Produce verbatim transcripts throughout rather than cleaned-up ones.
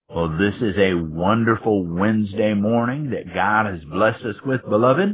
Well, this is a wonderful Wednesday morning that God has blessed us with, beloved.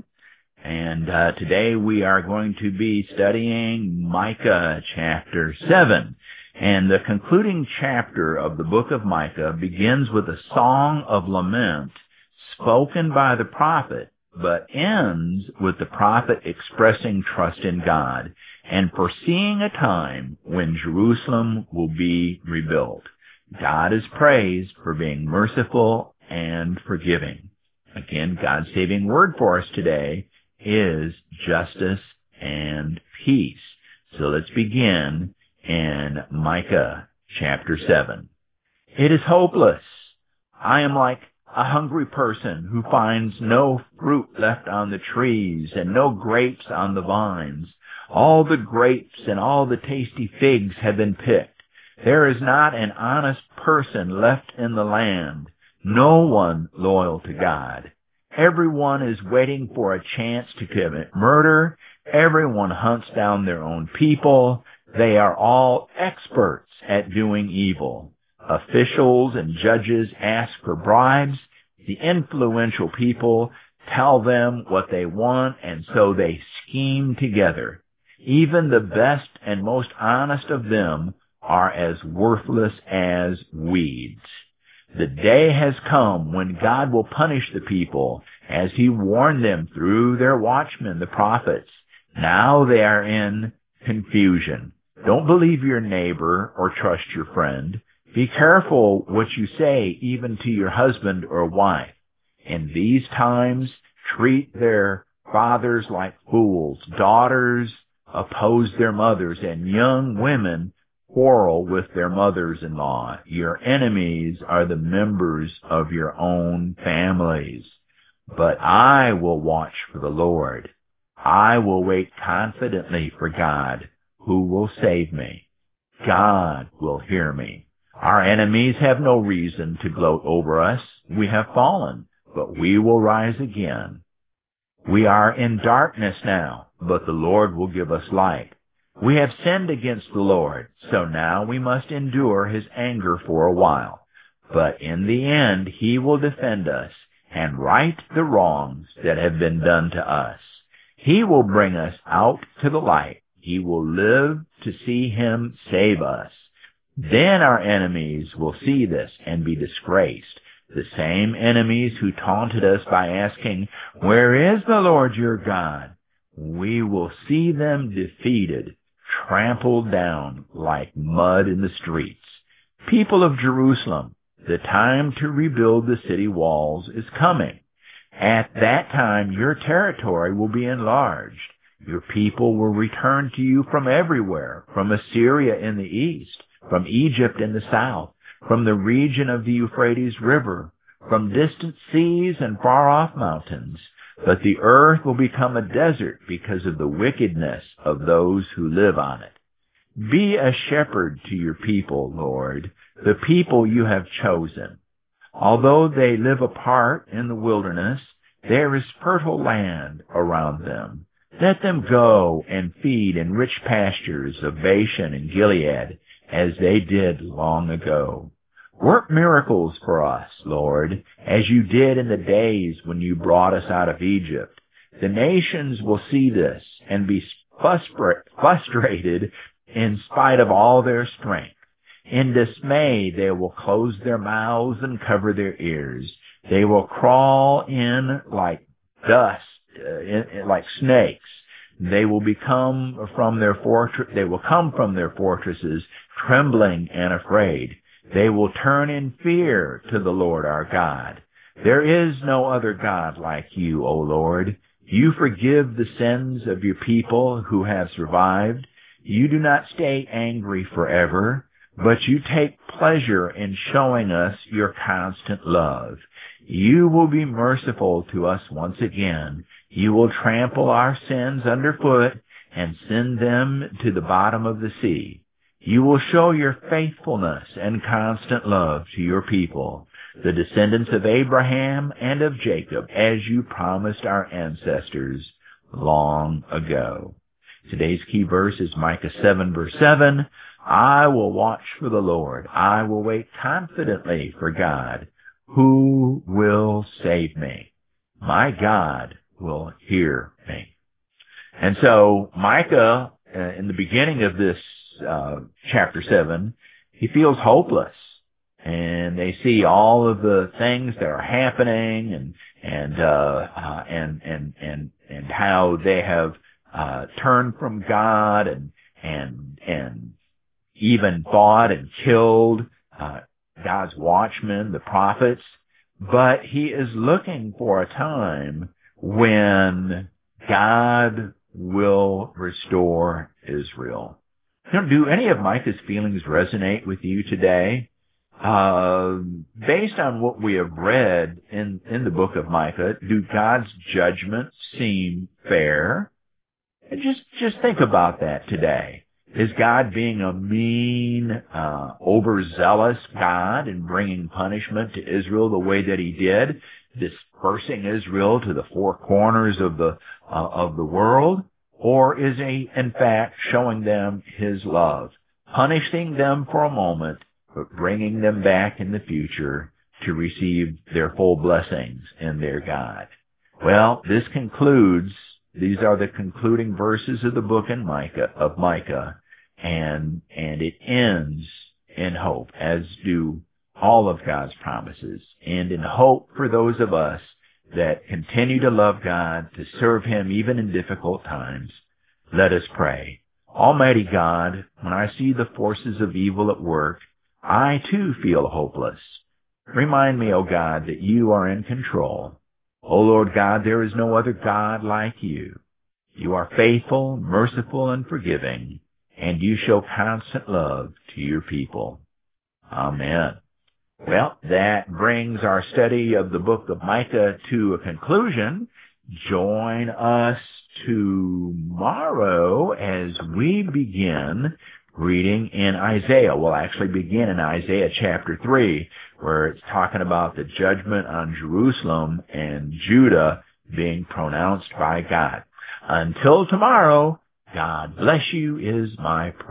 And uh, today we are going to be studying Micah chapter seven. And the concluding chapter of the book of Micah begins with a song of lament spoken by the prophet, but ends with the prophet expressing trust in God and foreseeing a time when Jerusalem will be rebuilt. God is praised for being merciful and forgiving. Again, God's saving word for us today is justice and peace. So let's begin in Micah chapter seven. It is hopeless. I am like a hungry person who finds no fruit left on the trees and no grapes on the vines. All the grapes and all the tasty figs have been picked. There is not an honest person left in the land, no one loyal to God. Everyone is waiting for a chance to commit murder. Everyone hunts down their own people. They are all experts at doing evil. Officials and judges ask for bribes. The influential people tell them what they want, and so they scheme together. Even the best and most honest of them are as worthless as weeds. The day has come when God will punish the people as he warned them through their watchmen, the prophets. Now they are in confusion. Don't believe your neighbor or trust your friend. Be careful what you say, even to your husband or wife. In these times, treat their fathers like fools. Daughters oppose their mothers, and young women quarrel with their mothers-in-law. Your enemies are the members of your own families. But I will watch for the Lord. I will wait confidently for God, who will save me. God will hear me. Our enemies have no reason to gloat over us. We have fallen, but we will rise again. We are in darkness now, but the Lord will give us light. We have sinned against the Lord, so now we must endure his anger for a while. But in the end, he will defend us and right the wrongs that have been done to us. He will bring us out to the light. He will live to see him save us. Then our enemies will see this and be disgraced. The same enemies who taunted us by asking, "Where is the Lord your God?" We will see them defeated, trampled down like mud in the streets. People of Jerusalem, the time to rebuild the city walls is coming. At that time, your territory will be enlarged. Your people will return to you from everywhere, from Assyria in the east, from Egypt in the south, from the region of the Euphrates River, from distant seas and far-off mountains. But the earth will become a desert because of the wickedness of those who live on it. Be a shepherd to your people, Lord, the people you have chosen. Although they live apart in the wilderness, there is fertile land around them. Let them go and feed in rich pastures of Bashan and Gilead, as they did long ago. Work miracles for us, Lord, as you did in the days when you brought us out of Egypt. The nations will see this and be frustrated in spite of all their strength. In dismay, they will close their mouths and cover their ears. They will crawl in like dust, uh, in, like snakes. They will become from their fortress. They will come from their fortresses, trembling and afraid. They will turn in fear to the Lord our God. There is no other God like you, O Lord. You forgive the sins of your people who have survived. You do not stay angry forever, but you take pleasure in showing us your constant love. You will be merciful to us once again. You will trample our sins underfoot and send them to the bottom of the sea. You will show your faithfulness and constant love to your people, the descendants of Abraham and of Jacob, as you promised our ancestors long ago. Today's key verse is Micah seven, verse seven. I will watch for the Lord. I will wait confidently for God, who will save me. My God will hear me. And so Micah, uh, in the beginning of this uh, chapter seven, he feels hopeless. And they see all of the things that are happening, and and uh, uh, and and and and how they have uh, turned from God, and and and even fought and killed uh, God's watchmen, the prophets. But he is looking for a time when God will restore Israel. You know, do any of Micah's feelings resonate with you today? Uh, based on what we have read in, in the book of Micah, do God's judgments seem fair? And just, just think about that today. Is God being a mean, uh, overzealous God and bringing punishment to Israel the way that he did, dispersing Israel to the four corners of the, uh, of the world? Or is he, in fact, showing them his love, punishing them for a moment, but bringing them back in the future to receive their full blessings in their God? Well, this concludes, these are the concluding verses of the book in Micah, of Micah, and, and it ends in hope, as do all of God's promises, and in hope for those of us that continue to love God, to serve him even in difficult times. Let us pray. Almighty God, when I see the forces of evil at work, I too feel hopeless. Remind me, O God, that you are in control. O Lord God, there is no other God like you. You are faithful, merciful, and forgiving, and you show constant love to your people. Amen. Well, that brings our study of the book of Micah to a conclusion. Join us tomorrow as we begin reading in Isaiah. We'll actually begin in Isaiah chapter three, where it's talking about the judgment on Jerusalem and Judah being pronounced by God. Until tomorrow, God bless you is my prayer.